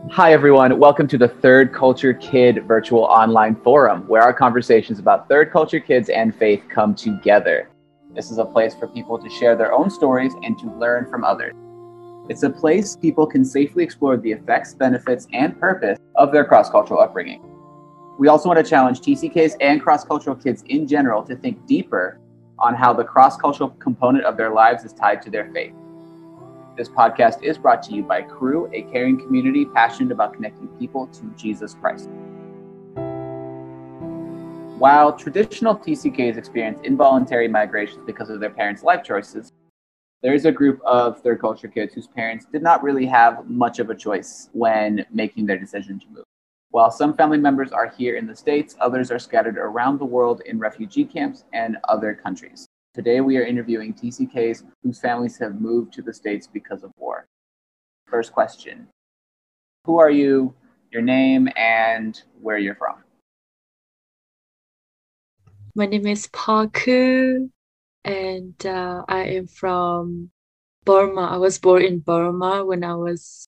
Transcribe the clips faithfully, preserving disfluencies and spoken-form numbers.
Hi, everyone. Welcome to the Third Culture Kid virtual online forum, where our conversations about third culture kids and faith come together. This is a place for people to share their own stories and to learn from others. It's a place people can safely explore the effects, benefits, and purpose of their cross-cultural upbringing. We also want to challenge T C Ks and cross-cultural kids in general to think deeper on how the cross-cultural component of their lives is tied to their faith. This podcast is brought to you by Cru, a caring community passionate about connecting people to Jesus Christ. While traditional T C Ks experience involuntary migrations because of their parents' life choices, there is a group of third culture kids whose parents did not really have much of a choice when making their decision to move. While some family members are here in the States, others are scattered around the world in refugee camps and other countries. Today, we are interviewing T C Ks whose families have moved to the States because of war. First question, who are you, your name, and where you're from? My name is Parku, and uh, I am from Burma. I was born in Burma when I was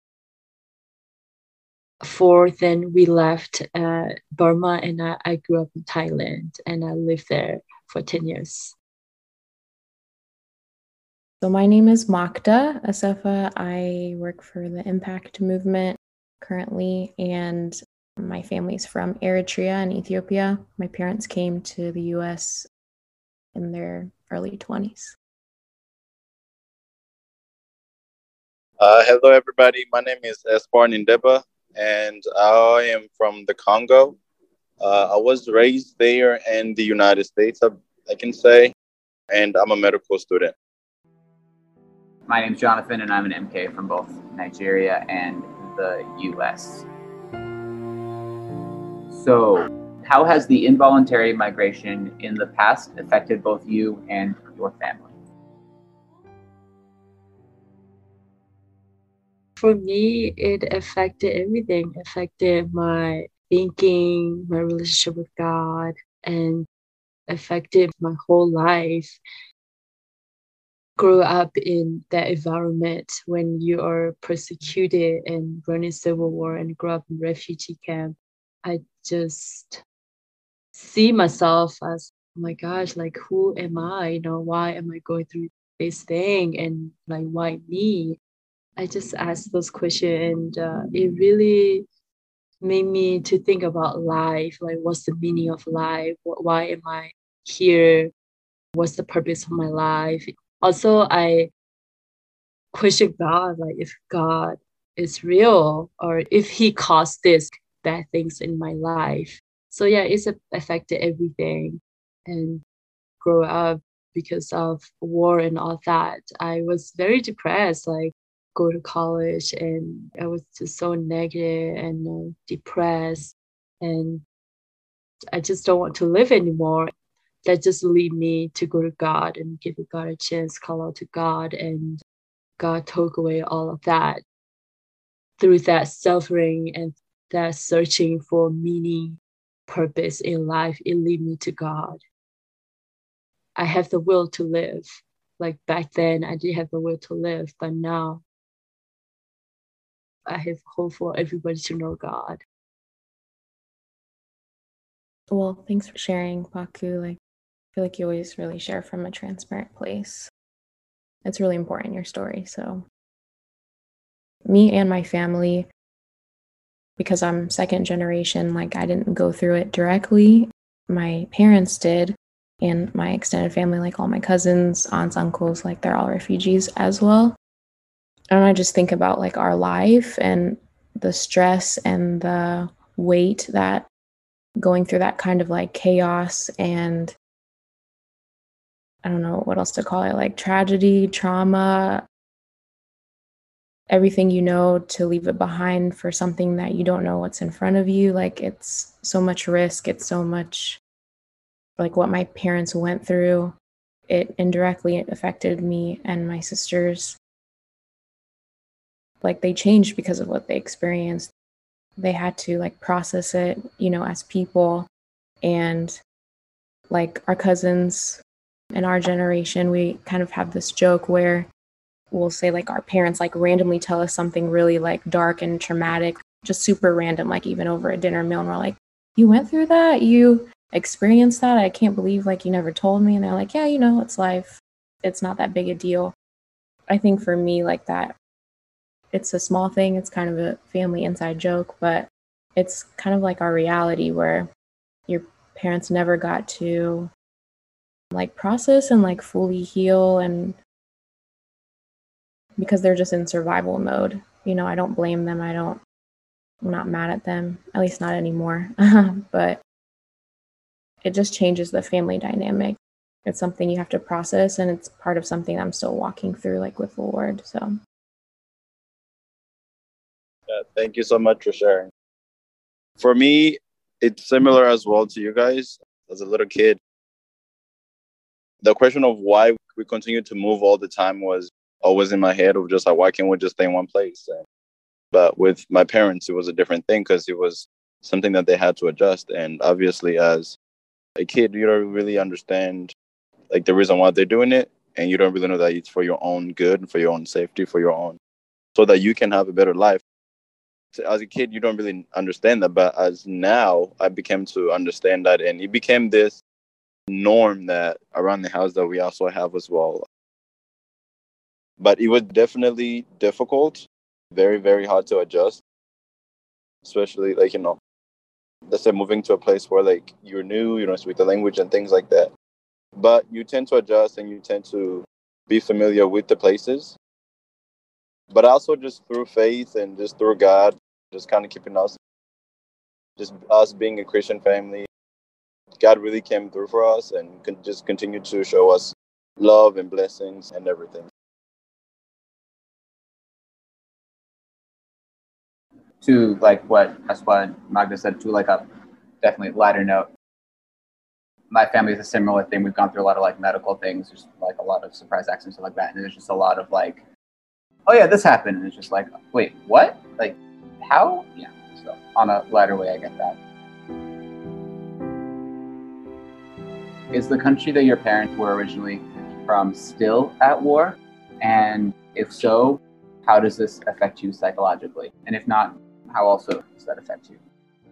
four. Then we left uh, Burma, and I, I grew up in Thailand, and I lived there for ten years. So my name is Makta Asefa. I work for the Impact Movement currently, and my family's from Eritrea and Ethiopia. My parents came to the U S in their early twenties. Uh, hello, everybody. My name is Esbar Nindeba, and I am from the Congo. Uh, I was raised there in the United States, I, I can say, and I'm a medical student. My name's Jonathan, and I'm an M K from both Nigeria and the U S. So, how has the involuntary migration in the past affected both you and your family? For me, it affected everything. It affected my thinking, my relationship with God, and affected my whole life. Grew up in that environment when you are persecuted and running civil war and grew up in refugee camp. I just see myself as, oh my gosh, like, who am I? You know, why am I going through this thing? And like, why me? I just asked those questions, and uh, it really made me to think about life. Like, what's the meaning of life? Why am I here? What's the purpose of my life? Also, I question God, like if God is real or if he caused this bad things in my life. So yeah, it's affected everything. And grow up because of war and all that, I was very depressed, like go to college and I was just so negative and uh, depressed. And I just don't want to live anymore. That just lead me to go to God and give God a chance, call out to God, and God took away all of that. Through that suffering and that searching for meaning, purpose in life, it led me to God. I have the will to live. Like back then, I did have the will to live, but now I have hope for everybody to know God. Well, thanks for sharing, Paku. Like, I feel like you always really share from a transparent place. It's really important, your story. So me and my family, because I'm second generation, like I didn't go through it directly. My parents did, and my extended family, like all my cousins, aunts, uncles, like they're all refugees as well. And I just think about like our life and the stress and the weight that going through that kind of like chaos and I don't know what else to call it, like tragedy, trauma, everything you know, to leave it behind for something that you don't know what's in front of you. Like it's so much risk. It's so much like what my parents went through. It indirectly affected me and my sisters. Like they changed because of what they experienced. They had to like process it, you know, as people. And like our cousins in our generation, we kind of have this joke where we'll say like our parents like randomly tell us something really like dark and traumatic just super random, like even over a dinner meal, and we're like, you went through that? You experienced that? I can't believe like you never told me. And they're like, yeah, you know, it's life. It's not that big a deal. I think for me, like that, it's a small thing. It's kind of a family inside joke, but it's kind of like our reality where your parents never got to like process and like fully heal, and because they're just in survival mode. You know, I don't blame them. I don't, I'm not mad at them, at least not anymore. But it just changes the family dynamic. It's something you have to process, and it's part of something I'm still walking through, like with the Lord. So, yeah, thank you so much for sharing. For me, it's similar as well to you guys. As a little kid, the question of why we continue to move all the time was always in my head of just like, why can't we just stay in one place? And, but with my parents, it was a different thing because it was something that they had to adjust. And obviously, as a kid, you don't really understand like the reason why they're doing it. And you don't really know that it's for your own good, for your own safety, for your own, so that you can have a better life. So as a kid, you don't really understand that. But as now, I became to understand that. And it became this norm that around the house that we also have as well. But it was definitely difficult, very, very hard to adjust, especially like, you know, let's say moving to a place where like you're new, you don't speak the language and things like that. But you tend to adjust and you tend to be familiar with the places. But also just through faith and just through God, just kind of keeping us, just us being a Christian family, God really came through for us and can just continue to show us love and blessings and everything. To like what that's what Magda said, to like a definitely lighter note. My family is a similar thing. We've gone through a lot of like medical things, just like a lot of surprise acts and stuff like that. And there's just a lot of like, oh yeah, this happened. And it's just like, wait, what? Like, how? Yeah. So on a lighter way, I get that. Is the country that your parents were originally from still at war? And if so, how does this affect you psychologically? And if not, how also does that affect you?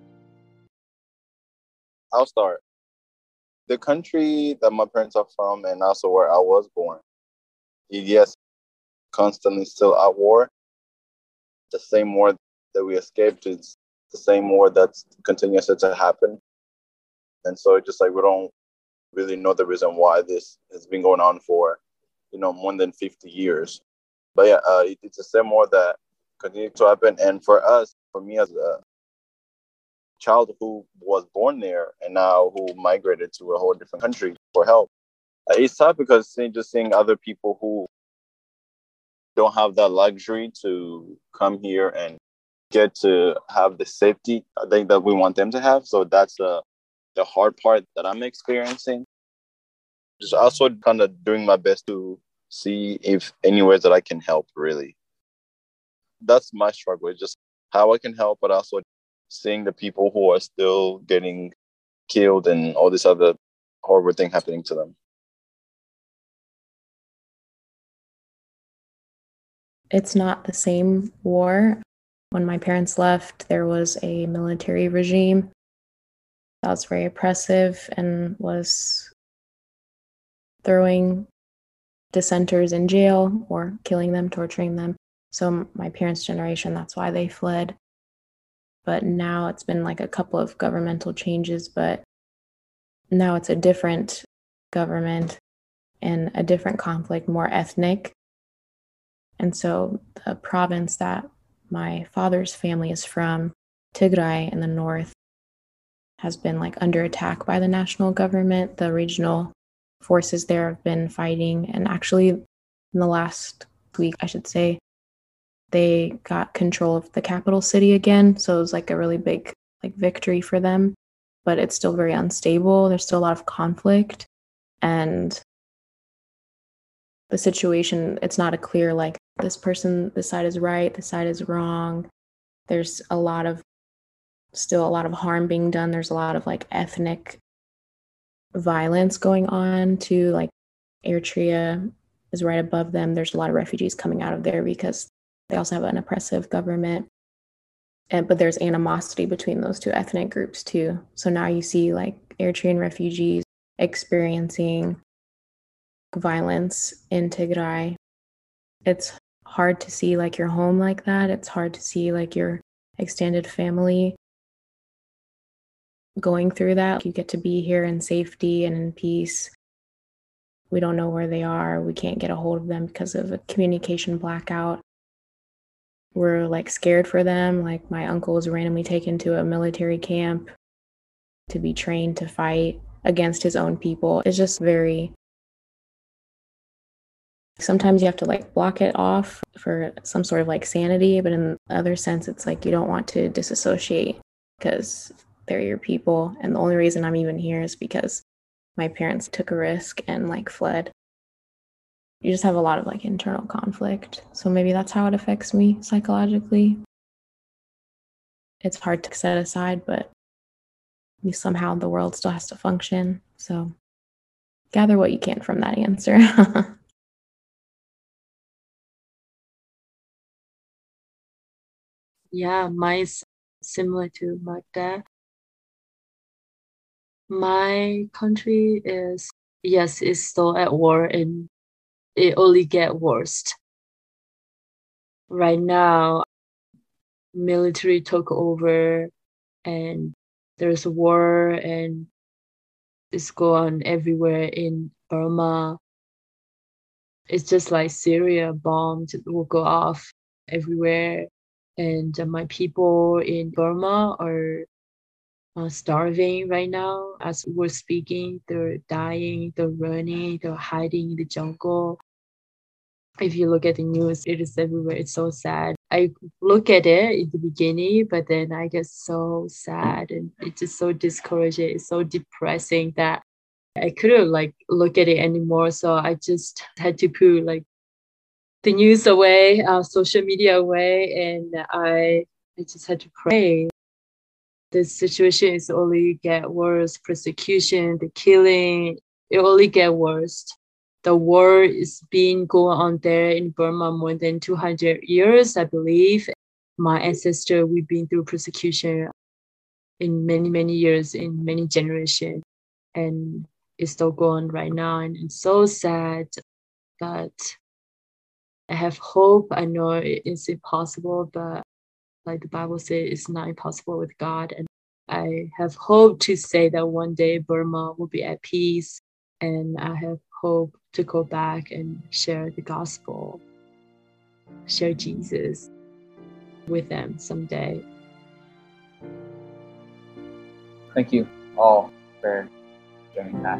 I'll start. The country that my parents are from and also where I was born, yes, constantly still at war. The same war that we escaped is the same war that's continues to happen. And so it's just like we don't really know the reason why this has been going on for, you know, more than fifty years. But yeah, uh, it, it's the same war that continues to happen. And for us, for me as a child who was born there and now who migrated to a whole different country for help, uh, it's tough because seeing, just seeing other people who don't have that luxury to come here and get to have the safety I think that we want them to have. So that's the the hard part that I'm experiencing. Just also kind of doing my best to see if anywhere that I can help, really. That's my struggle, it's just how I can help, but also seeing the people who are still getting killed and all this other horrible thing happening to them. it's not the same war. When my parents left, there was a military regime that was very oppressive and was throwing dissenters in jail or killing them, torturing them. So my parents' generation, that's why they fled. But now it's been like a couple of governmental changes, but now it's a different government and a different conflict, more ethnic. And so the province that my father's family is from, Tigray in the north, has been like under attack by the national government. The regional forces there have been fighting, and actually in the last week, I should say, they got control of the capital city again. So it was like a really big like victory for them, but it's still very unstable. There's still a lot of conflict, and the situation, it's not a clear like this person, this side is right, this side is wrong. There's a lot of still a lot of harm being done. There's a lot of like ethnic violence going on too. Like Eritrea is right above them. There's a lot of refugees coming out of there because they also have an oppressive government. And, but there's animosity between those two ethnic groups too. So now you see like Eritrean refugees experiencing violence in Tigray. It's hard to see like your home like that. It's hard to see like your extended family going through that. You get to be here in safety and in peace. We don't know where they are. We can't get a hold of them because of a communication blackout. We're like scared for them. Like my uncle was randomly taken to a military camp to be trained to fight against his own people. It's just very, sometimes you have to like block it off for some sort of like sanity, but in the other sense, it's like you don't want to disassociate because they're your people. And the only reason I'm even here is because my parents took a risk and like fled. You just have a lot of like internal conflict. So maybe that's how it affects me psychologically. It's hard to set aside, but you somehow the world still has to function. So gather what you can from that answer. Yeah, mine's similar to Magda. My country is, yes, is still at war and it only get worse. Right now, military took over and there's a war and it's going on everywhere in Burma. It's just like Syria, bombs will go off everywhere. And uh, my people in Burma are uh, starving right now. As we're speaking, they're dying, they're running, they're hiding in the jungle. If you look at the news, it is everywhere. It's so sad. I look at it in the beginning, but then I get so sad and it's just so discouraging. It's so depressing that I couldn't like look at it anymore. So I just had to put like the news away, uh, social media away, and I I just had to pray. The situation is only get worse. Persecution, the killing, it only get worse. The war is being going on there in Burma more than two hundred years, I believe. My ancestor, we've been through persecution in many, many years, in many generations, and it's still going right now. And it's so sad that I have hope. I know it's impossible, but like the Bible says, it's not impossible with God. And I have hope to say that one day Burma will be at peace. And I have hope to go back and share the gospel, share Jesus with them someday. Thank you all for sharing that.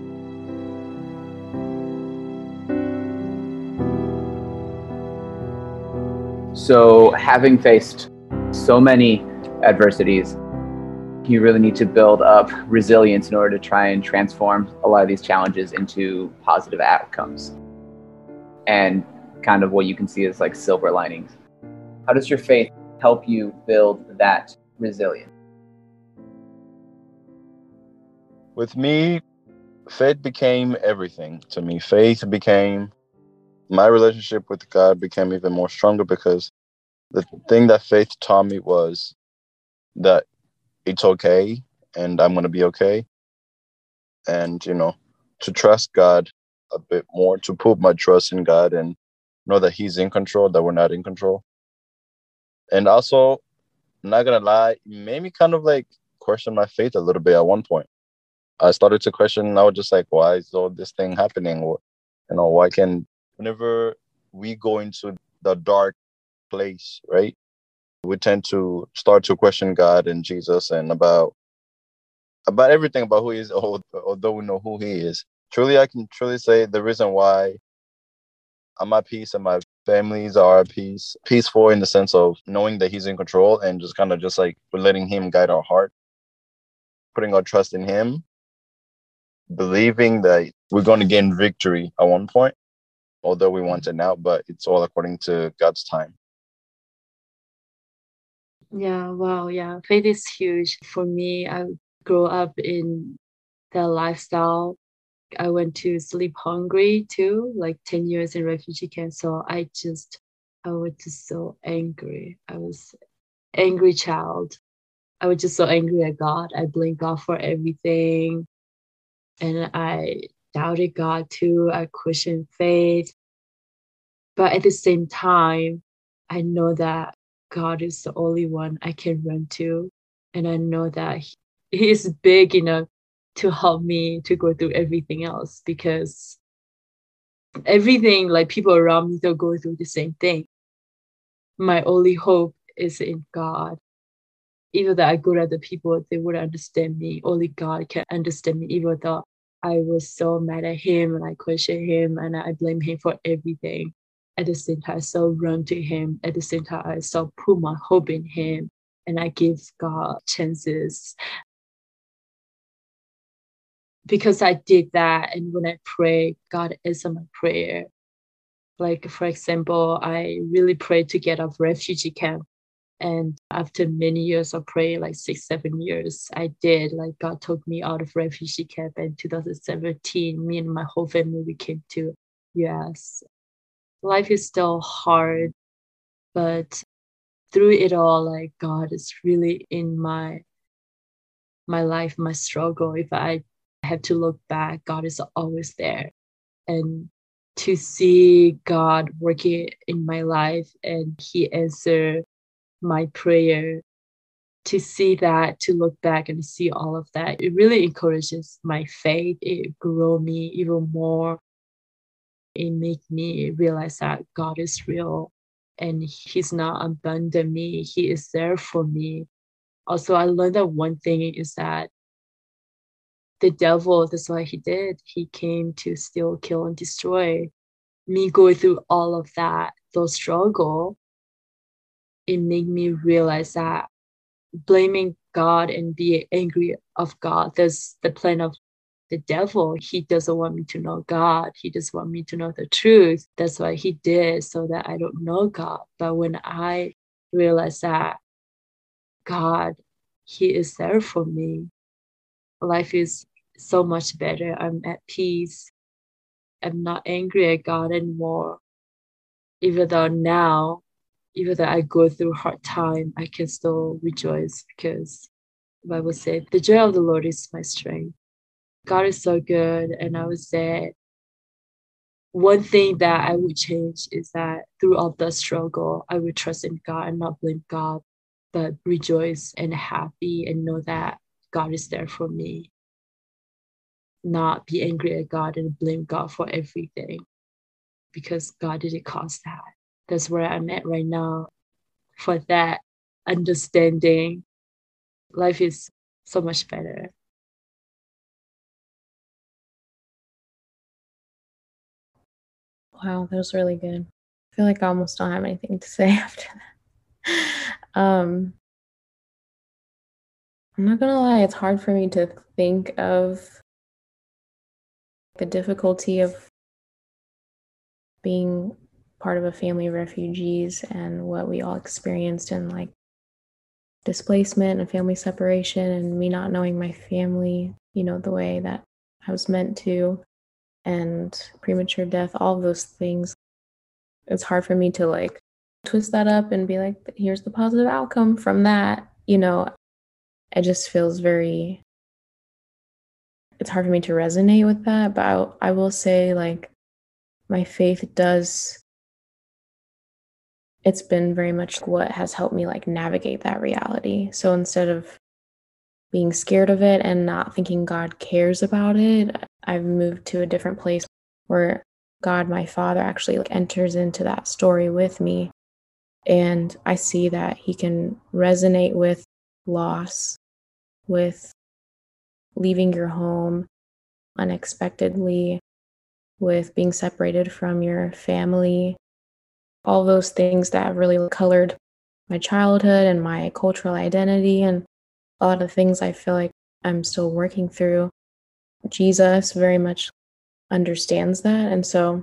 So, having faced so many adversities, you really need to build up resilience in order to try and transform a lot of these challenges into positive outcomes. And kind of what you can see as like silver linings. How does your faith help you build that resilience? With me, faith became everything to me. Faith became, my relationship with God became even more stronger because the thing that faith taught me was that it's okay and I'm going to be okay. And, you know, to trust God a bit more, to put my trust in God and know that He's in control, that we're not in control. And also, I'm not going to lie, it made me kind of like question my faith a little bit at one point. I started to question, I was just like, why is all this thing happening? You know, why can, whenever we go into the dark place, right, we tend to start to question God and Jesus and about about everything about who he is, although we know who he is. Truly, I can truly say the reason why I'm at peace and my families are at peace, peaceful in the sense of knowing that he's in control and just kind of just like we're letting him guide our heart, putting our trust in him, believing that we're going to gain victory at one point, although we want it now, but it's all according to God's time. Yeah, wow, yeah. Faith is huge. For me, I grew up in that lifestyle. I went to sleep hungry too, like ten years in refugee camp. So I just, I was just so angry. I was angry child. I was just so angry at God. I blamed God for everything. And I doubted God too. I questioned faith. But at the same time, I know that God is the only one I can run to. And I know that He, he is big enough to help me to go through everything else, because everything, like people around me, they'll go through the same thing. My only hope is in God. Even though I go to other people, they wouldn't understand me. Only God can understand me, even though I was so mad at Him and I questioned Him and I blame Him for everything. At the same time, I still run to Him. At the same time, I still put my hope in Him and I give God chances. Because I did that, and when I pray, God answered my prayer. Like, for example, I really prayed to get out of refugee camp. And after many years of prayer, like six, seven years, I did. Like God took me out of refugee camp in two thousand seventeen. Me and my whole family, we came to U S. Life is still hard, but through it all, like God is really in my my life, my struggle. If I have to look back, God is always there. And to see God working in my life and He answered my prayer, to see that, to look back and see all of that, it really encourages my faith. It grow me even more. It make me realize that God is real and He's not abandoned me. He is there for me. Also, I learned that one thing is that the devil, that's what he did. He came to steal, kill, and destroy. Me going through all of that, those struggle, it made me realize that blaming God and being angry of God, that's the plan of the devil. He doesn't want me to know God. He just want me to know the truth. That's why he did, so that I don't know God. But when I realize that God, He is there for me, life is so much better. I'm at peace. I'm not angry at God anymore. Even though now, even though I go through hard time, I can still rejoice, because the Bible said, the joy of the Lord is my strength. God is so good. And I would say one thing that I would change is that throughout the struggle, I would trust in God and not blame God, but rejoice and happy and know that God is there for me. Not be angry at God and blame God for everything, because God didn't cause that. That's where I'm at right now. For that understanding, life is so much better. Wow, that was really good. I feel like I almost don't have anything to say after that. um, I'm not gonna lie, it's hard for me to think of the difficulty of being part of a family of refugees and what we all experienced in like displacement and family separation, and me not knowing my family, you know, the way that I was meant to, and premature death, all of those things. It's hard for me to like twist that up and be like, here's the positive outcome from that. You know, it just feels very, it's hard for me to resonate with that. But I, I will say, like, my faith does, it's been very much what has helped me like navigate that reality. So instead of being scared of it and not thinking God cares about it, I've moved to a different place where God, my Father, actually like enters into that story with me. And I see that He can resonate with loss, with leaving your home unexpectedly, with being separated from your family, all those things that have really colored my childhood and my cultural identity, and a lot of things I feel like I'm still working through. Jesus very much understands that. And so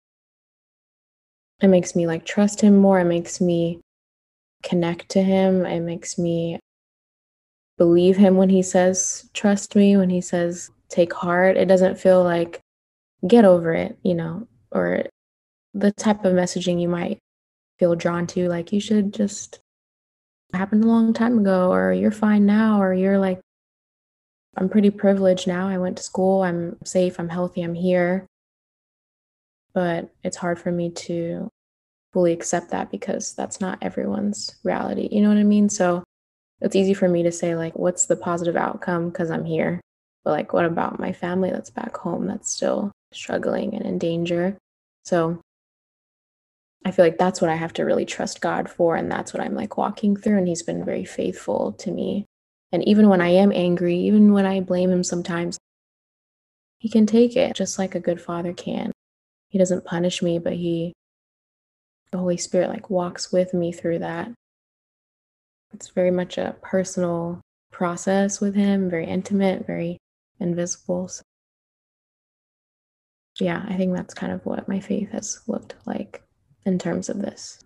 it makes me like trust Him more. It makes me connect to Him. It makes me believe Him when He says, trust me, when He says, take heart. It doesn't feel like, get over it, you know, or the type of messaging you might feel drawn to, like, you should just it happened a long time ago, or you're fine now, or you're like, I'm pretty privileged now. I went to school. I'm safe. I'm healthy. I'm here. But it's hard for me to fully accept that because that's not everyone's reality. You know what I mean? So it's easy for me to say, like, what's the positive outcome because I'm here? But like, what about my family that's back home that's still struggling and in danger? So I feel like that's what I have to really trust God for. And that's what I'm like walking through. And he's been very faithful to me. And even when I am angry, even when I blame him sometimes, he can take it just like a good father can. He doesn't punish me, but he, the Holy Spirit, like walks with me through that. It's very much a personal process with him, very intimate, very invisible. So, yeah, I think that's kind of what my faith has looked like in terms of this.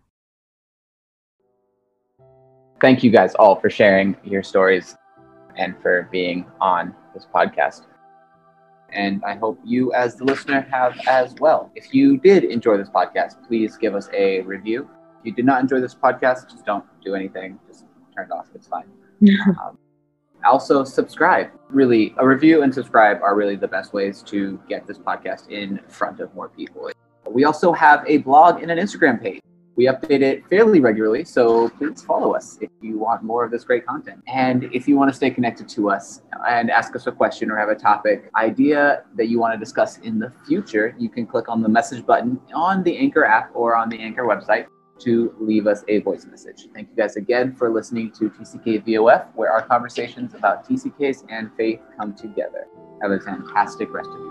Thank you guys all for sharing your stories and for being on this podcast. And I hope you as the listener have as well. If you did enjoy this podcast, please give us a review. If you did not enjoy this podcast, just don't do anything. Just turn it off. It's fine. um, also, subscribe. Really, a review and subscribe are really the best ways to get this podcast in front of more people. We also have a blog and an Instagram page. We update it fairly regularly, so please follow us if you want more of this great content. And if you want to stay connected to us and ask us a question or have a topic idea that you want to discuss in the future, you can click on the message button on the Anchor app or on the Anchor website to leave us a voice message. Thank you guys again for listening to T C K V O F, where our conversations about T C Ks and faith come together. Have a fantastic rest of your day.